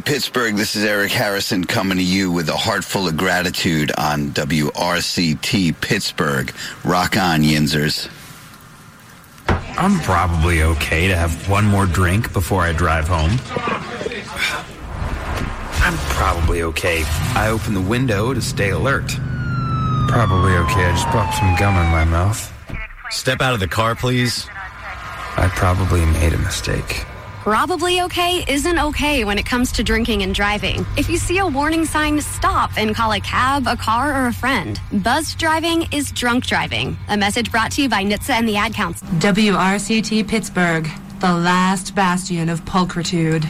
Pittsburgh. This is Eric Harrison coming to you with a heart full of gratitude on WRCT Pittsburgh. Rock on, Yinzers. I'm probably okay to have one more drink before I drive home. I'm probably okay. I open the window to stay alert. Probably okay. I just popped some gum in my mouth. Step out of the car, please. I probably made a mistake. Probably okay isn't okay when it comes to drinking and driving. If you see a warning sign, stop and call a cab, a car, or a friend. Buzzed driving is drunk driving. A message brought to you by NHTSA and the Ad Council. WRCT Pittsburgh, the last bastion of pulchritude.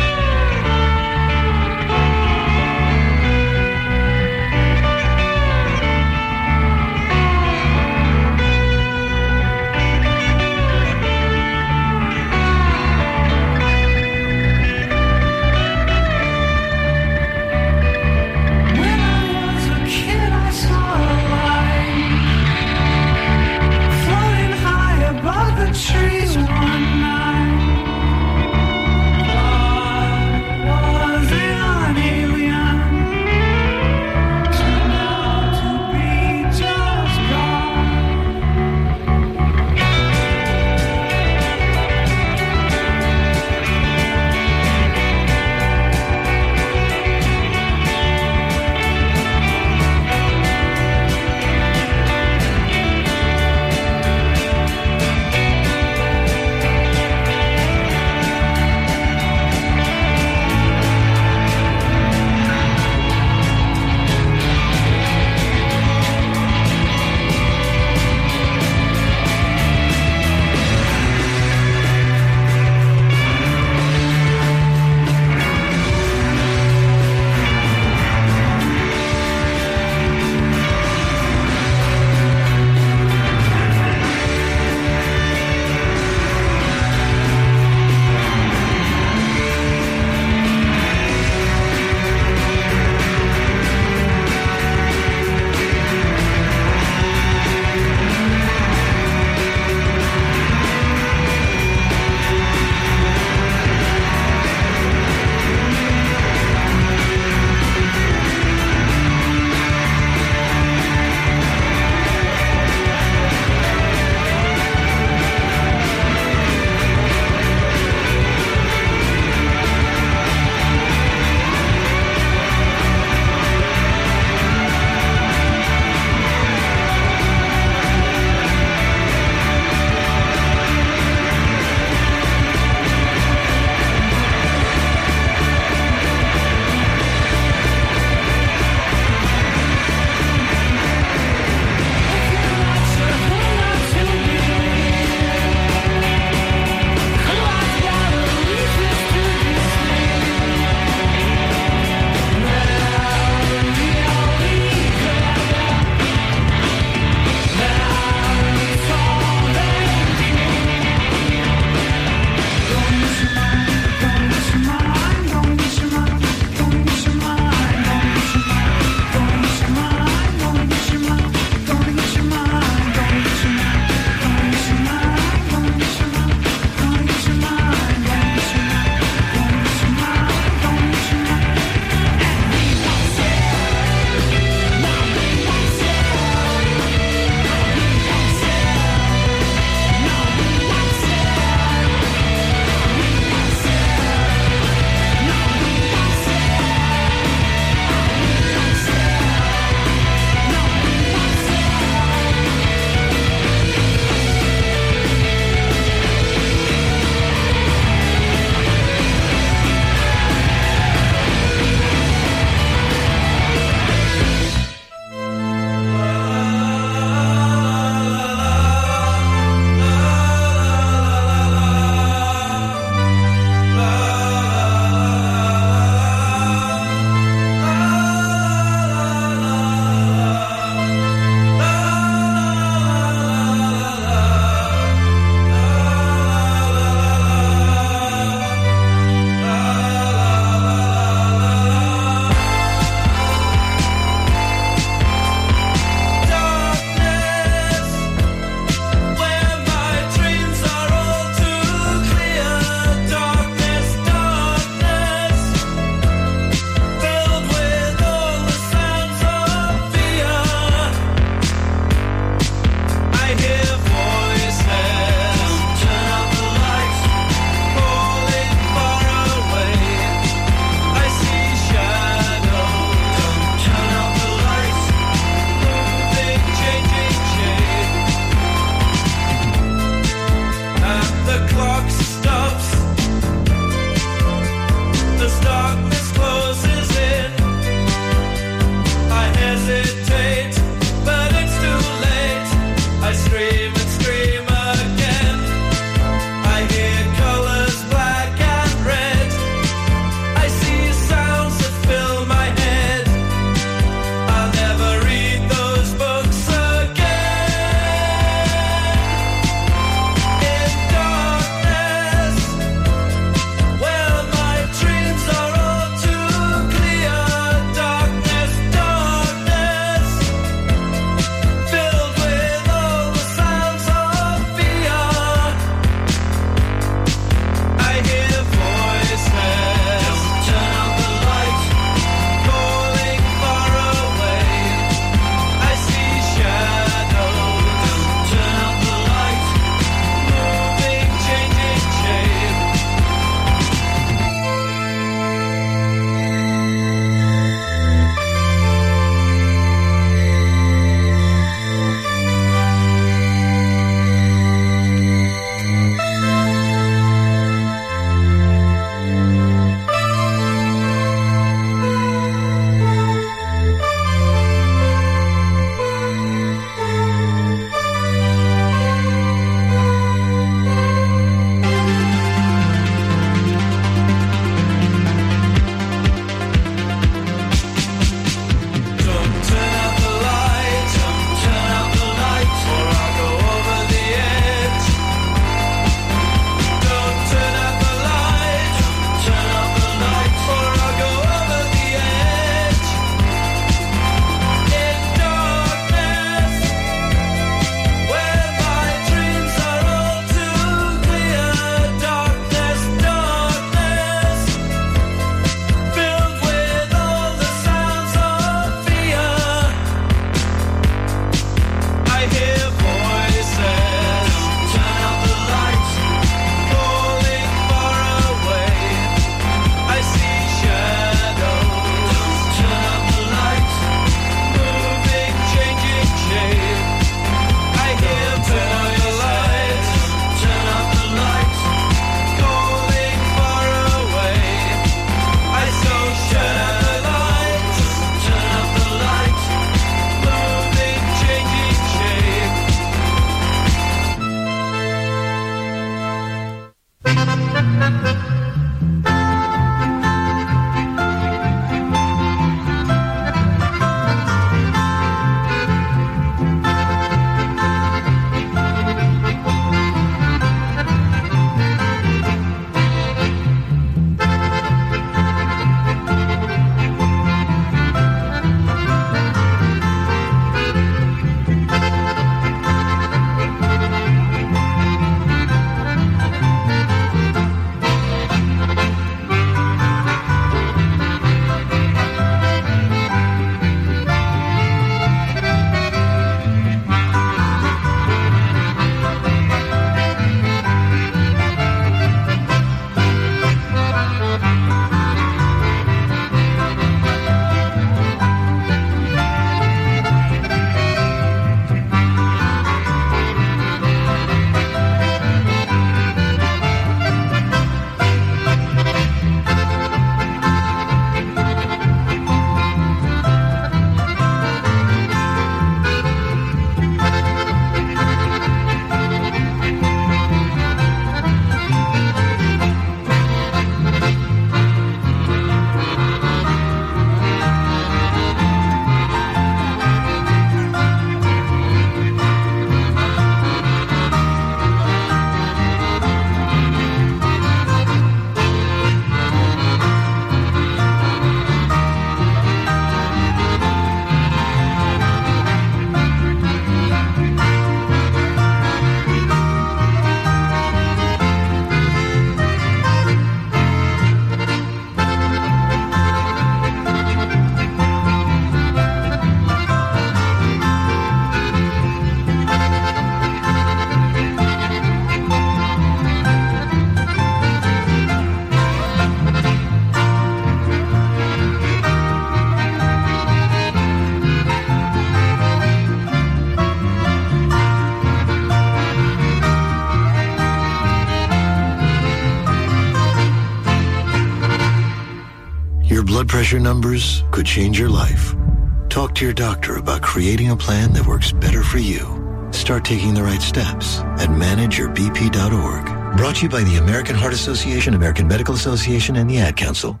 blood pressure numbers could change your life. Talk to your doctor about creating a plan that works better for you. Start taking the right steps at manageyourbp.org. Brought to you by the American Heart Association, American Medical Association, and the Ad Council.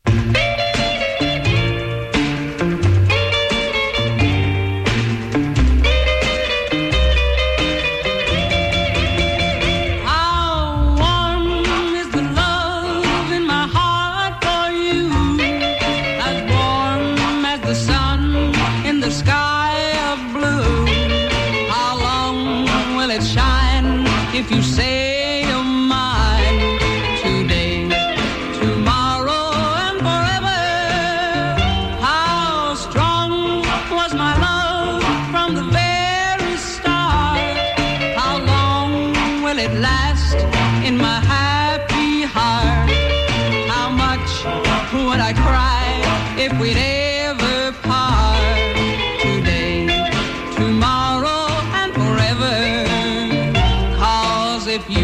If you say you're mine today, tomorrow, and forever, how strong was my love from the very start? How long will it last in my happy heart? How much would I cry if we'd ever part? Today, tomorrow, and forever. If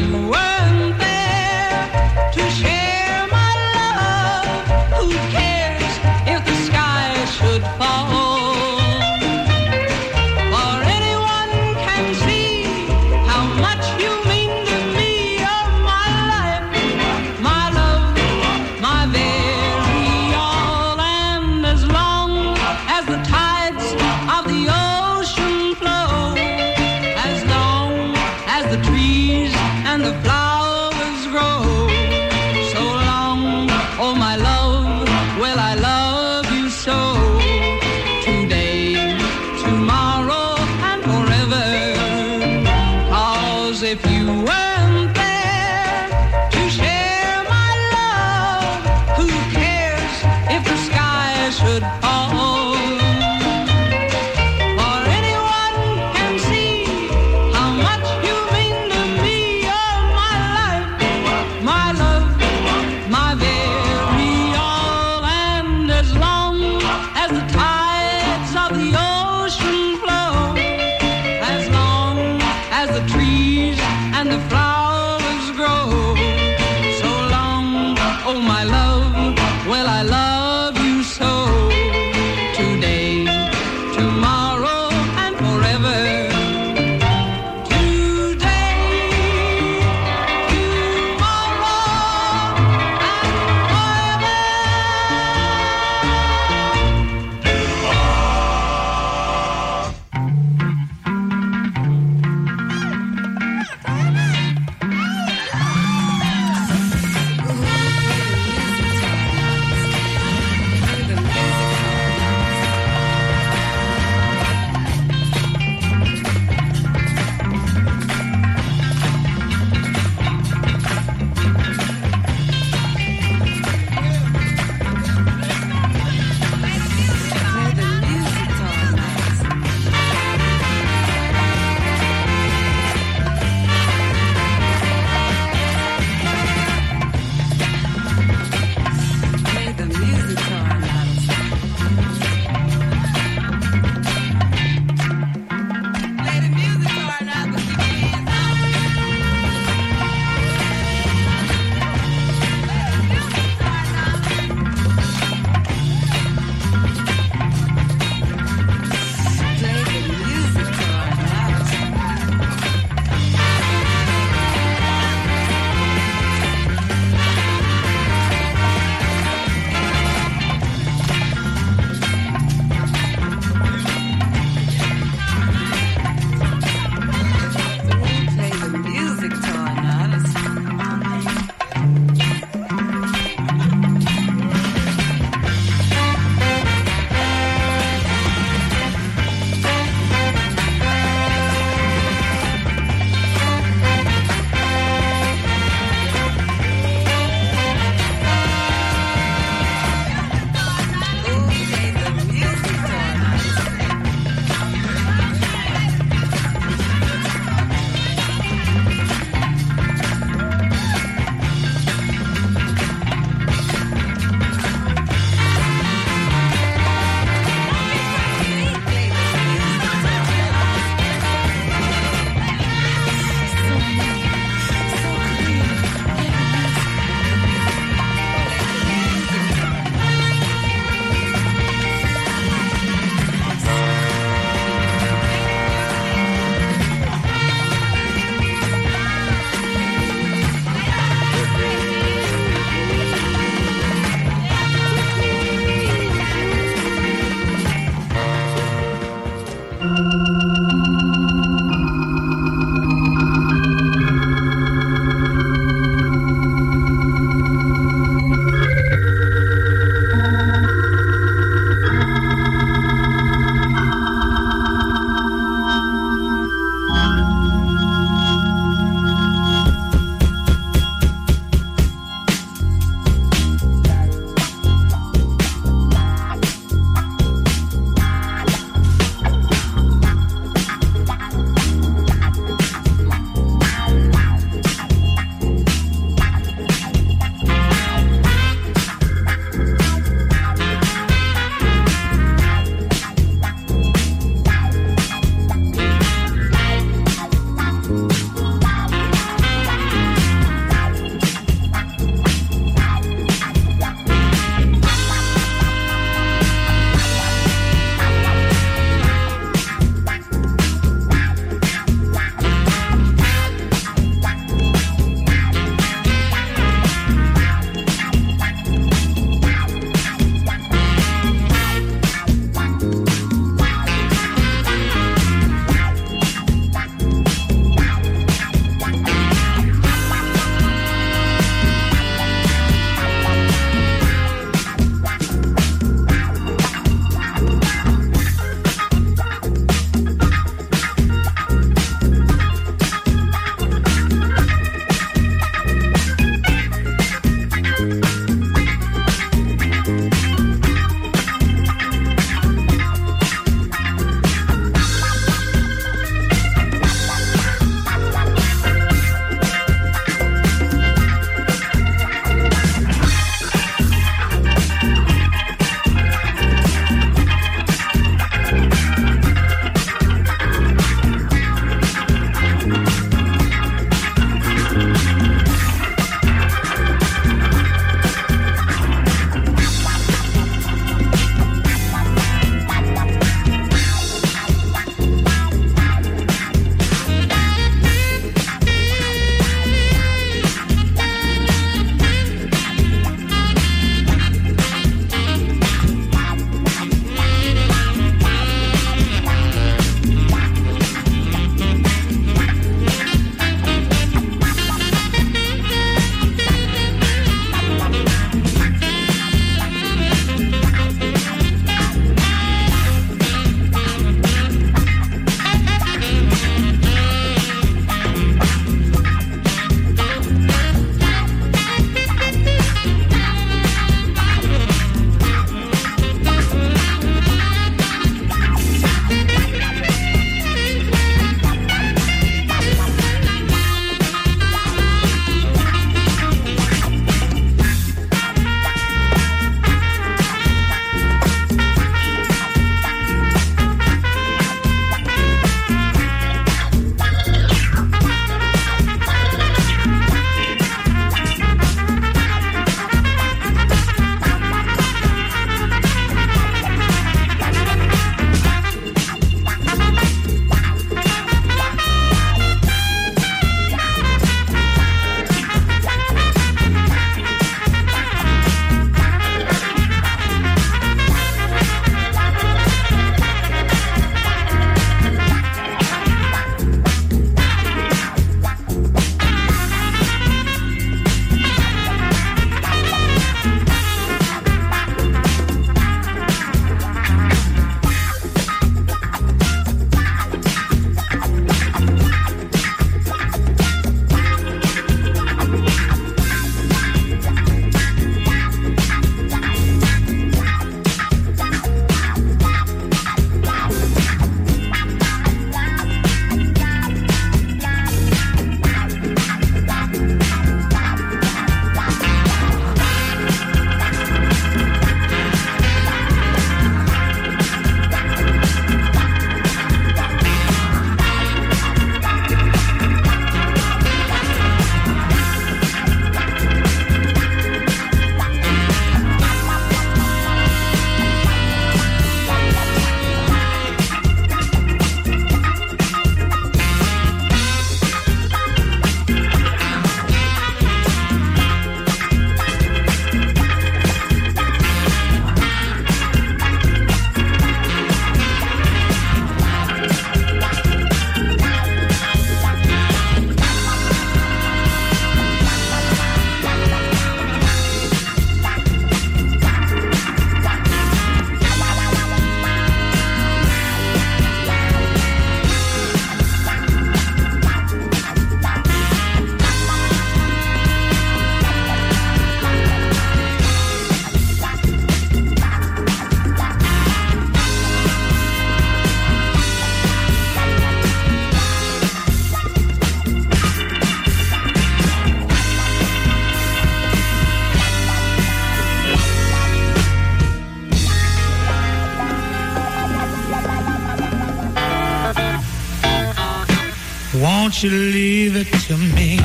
Won't you leave it to me?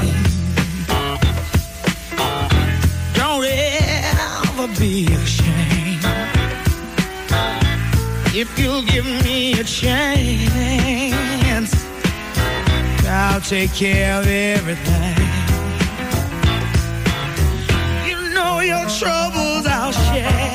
Don't ever be ashamed. If you'll give me a chance, I'll take care of everything. You know your troubles I'll share.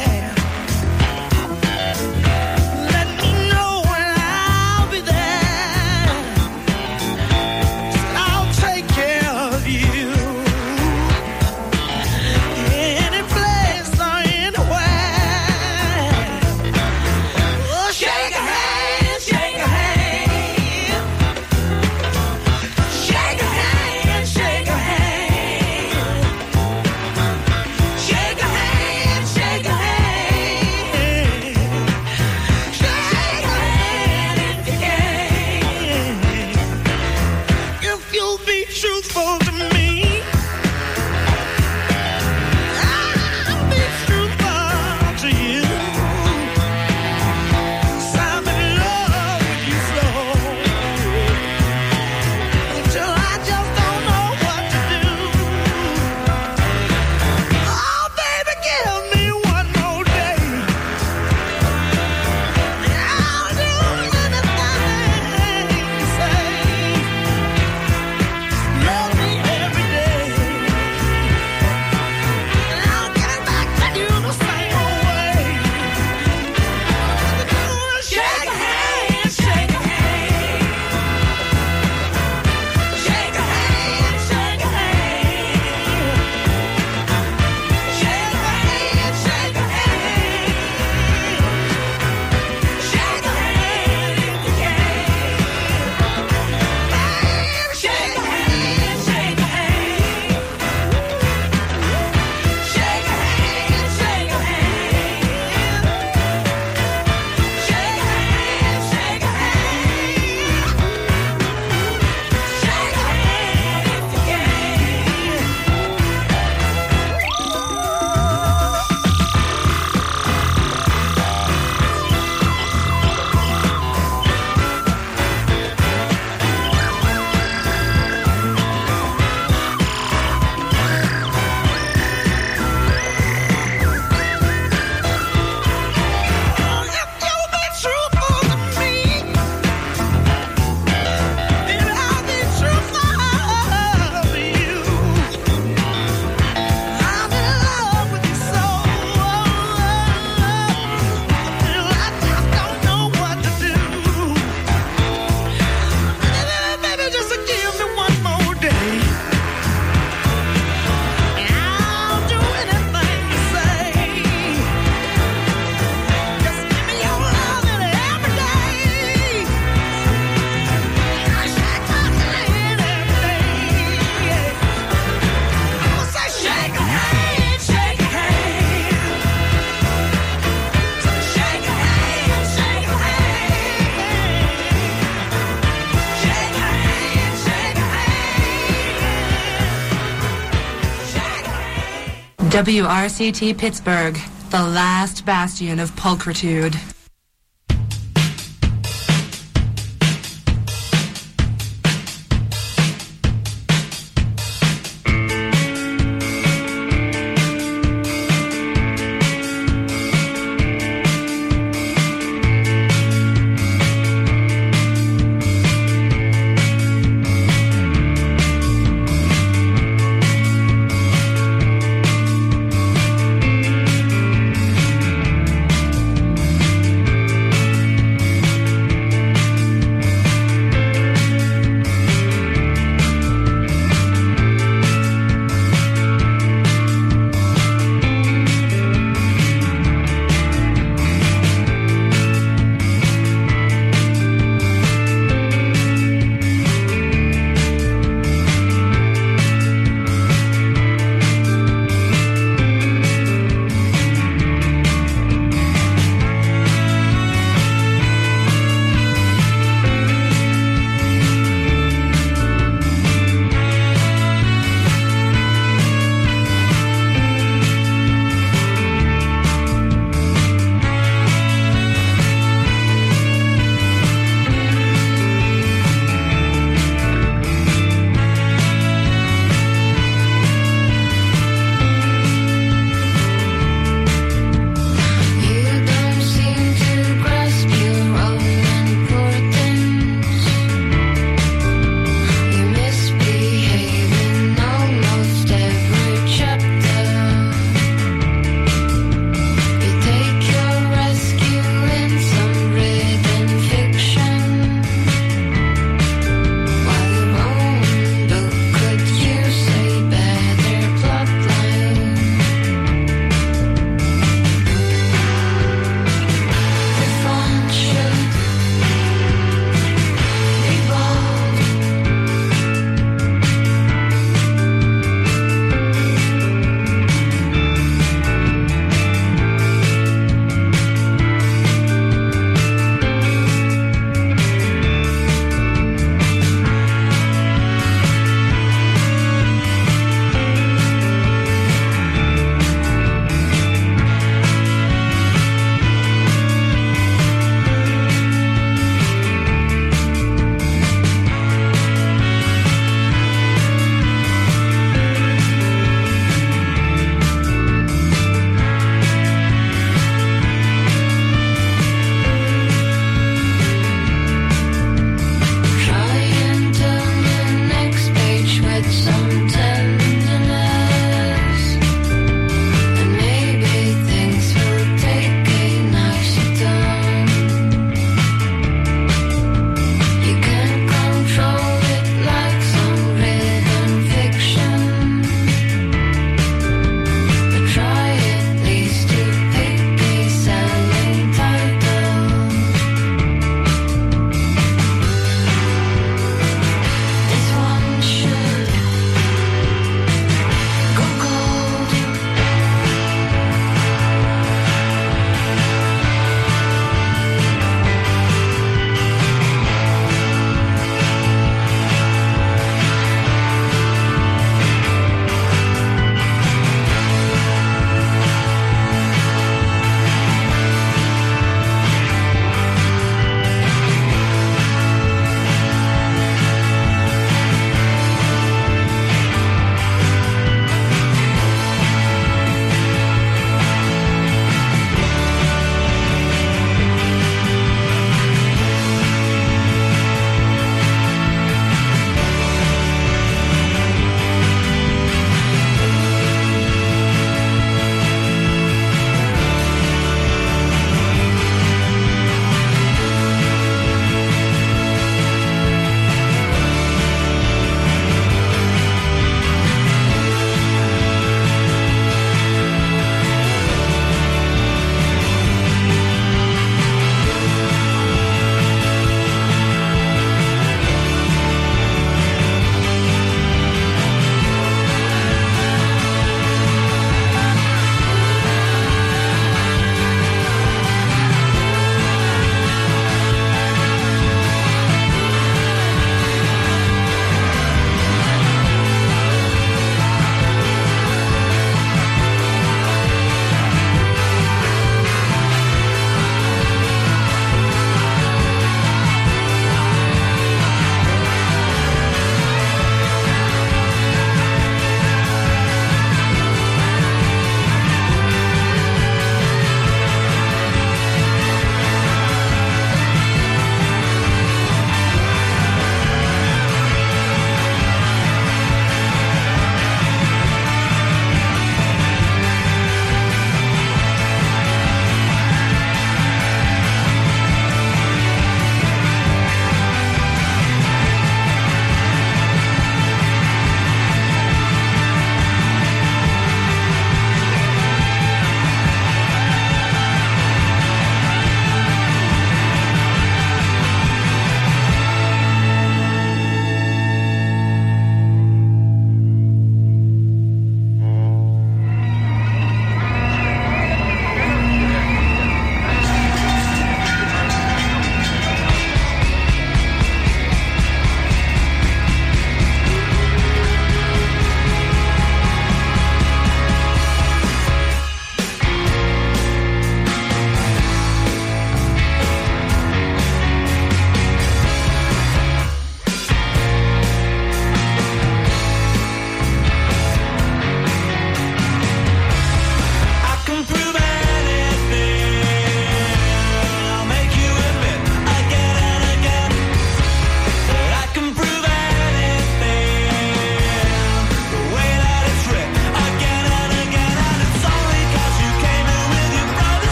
WRCT Pittsburgh, the last bastion of pulchritude.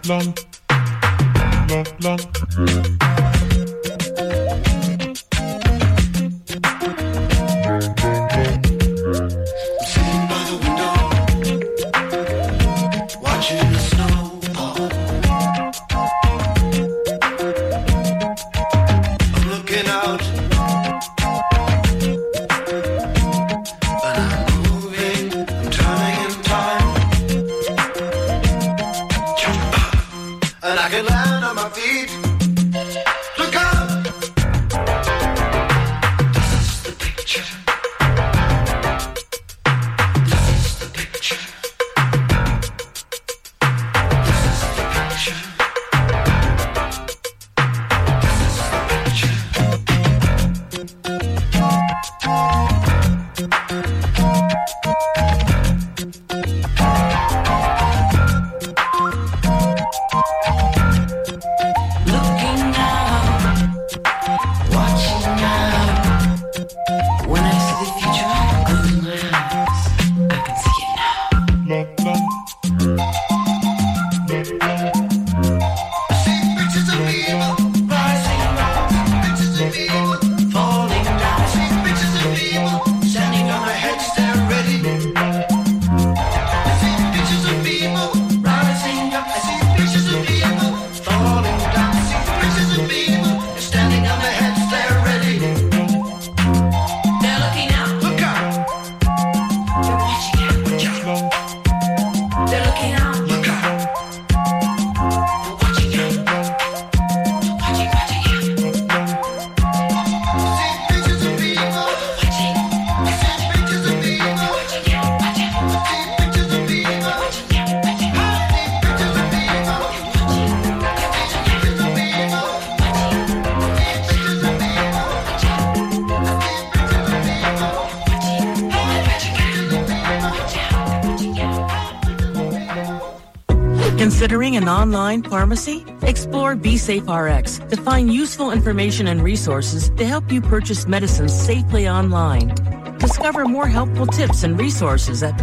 Considering an online pharmacy? Explore BeSafeRx to find useful information and resources to help you purchase medicines safely online. Discover more helpful tips and resources at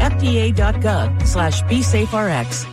fda.gov/BeSafeRx.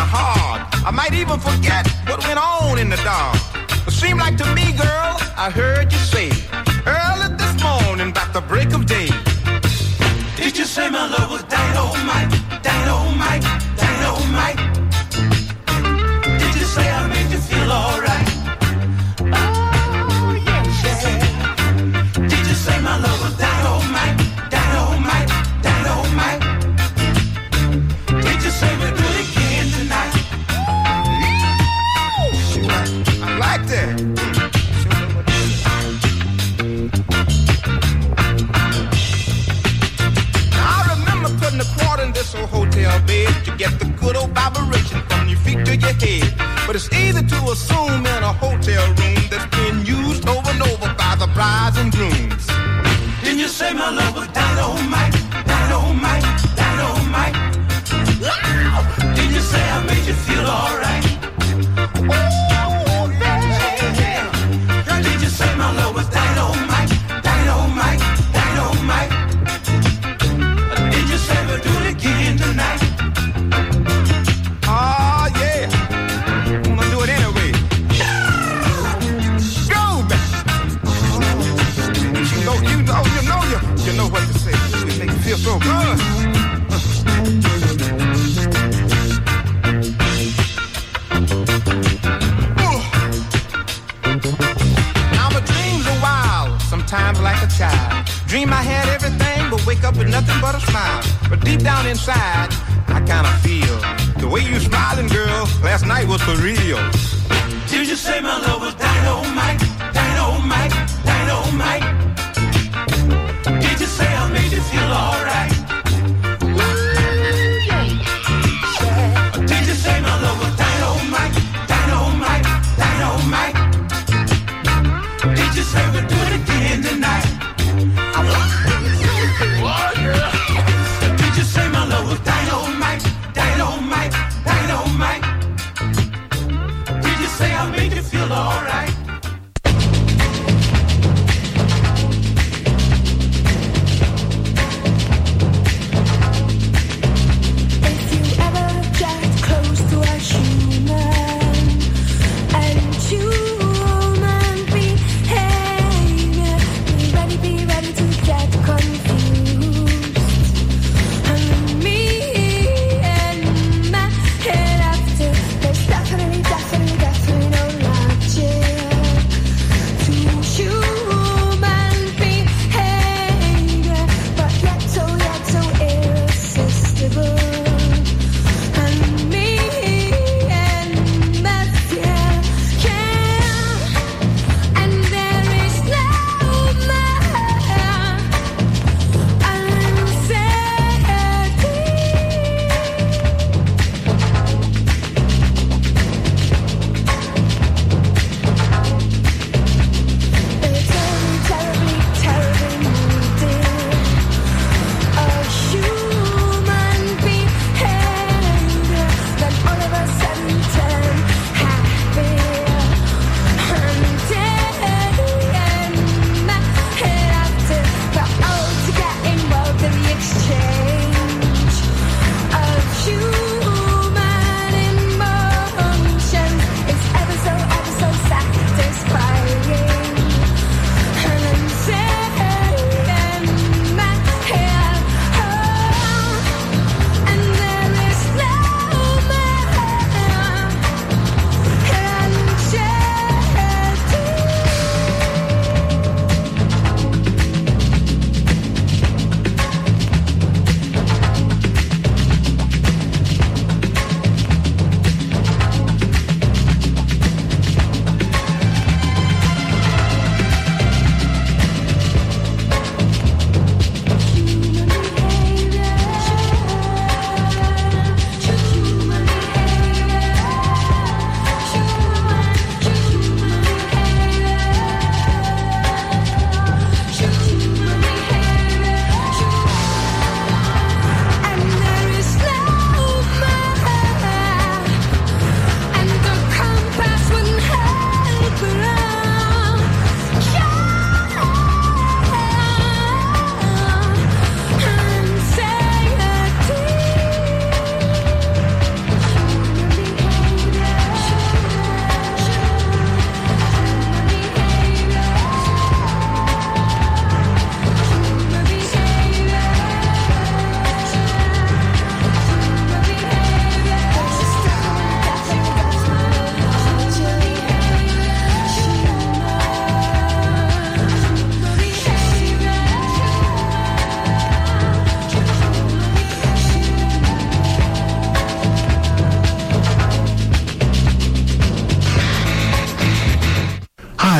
my heart. I might even forget what went on in the dark. It seemed like to me, girl, I heard you say early this morning about the break of day. Did you say my love was dynamite, dynamite, dynamite? Did you say I made you feel alright? Oh, yes, yeah. Did you say my love was dynamite, dynamite, dynamite? Did you say we'll do it again tonight? I like that. A quarter in this old hotel bed to get the good old vibration from your feet to your head. But it's easy to assume in a hotel room that's been used over and over by the brides and grooms. Didn't you say my love was dynamite, dynamite, dynamite? Did you say I made you feel alright? Oh, yeah. Did you say my love was dynamite, dynamite, dynamite? Did you say we'll do it again tonight? Oh, yeah. Wanna do it anyway. Go, man. You know what to say. It make you feel so good. Now my dreams are wild, sometimes like a child. Dream I had everything, but wake up with nothing but a smile. But deep down inside, I kinda feel the way you smiling, girl, last night was for real. Did you say my love was dynamite, dynamite, dynamite? Did you say I made you feel alright? Did you say my love was dynamite, dynamite, dynamite? Did you say we'll do it again tonight? Did you say my love was dynamite, dynamite, dynamite?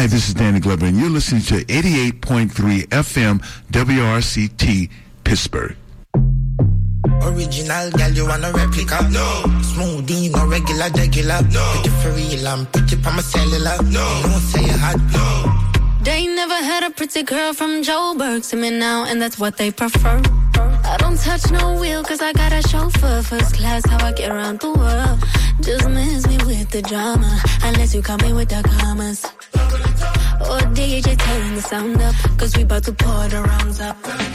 Hi, this is Danny Glover, and you're listening to 88.3 FM WRCT Pittsburgh. Original girl, you want a replica? No. Smoothie, no regular. No. Pretty for real, I'm pretty for my cellular. No. You don't say you hot. No. They never had a pretty girl from Joburg to me now, and that's what they prefer. I don't touch no wheel, cause I got a chauffeur. First class, how I get around the world. Just miss me with the drama, unless you call me with the commas. Or DJ, turn the sound up, cause we about to pour the rounds up.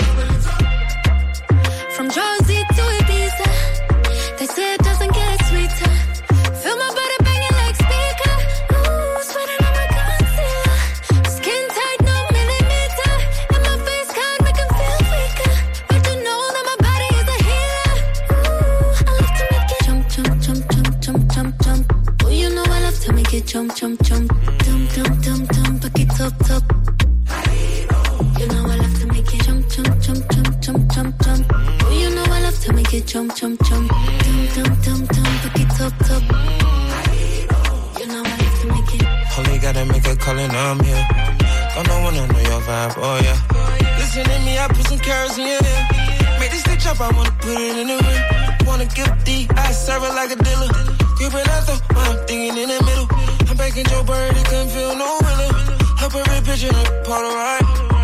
From Jersey to Ibiza, they say it doesn't get sweeter. Feel my body banging like speaker. Ooh, sweating on my concealer. Skin tight, no millimeter. And my face card make him feel weaker. But you know that my body is a healer. Ooh, I love to make it jump, jump, jump, jump, jump, jump, jump. Oh, you know I love to make it jump, jump, jump. Dum, dum, dum, dum, back it up, top. You know I love to make it jump, jump, jump, jump, jump, jump, jump. You know I love to make it jump, jump, jump. Dum, dum, dum, dum, back it up, top. You know I love to make it. Only gotta make a call and I'm here. Don't know wanna know your vibe, oh yeah. Listen to me, I put some carrots in your ear. Make this bitch up, I wanna put it in the ring. Wanna give D, I serve it like a dealer. Grip it out though, I'm thinking in the middle. I'm back in Joe Bird, it couldn't feel no realer. Her perfect picture, like Polaroid.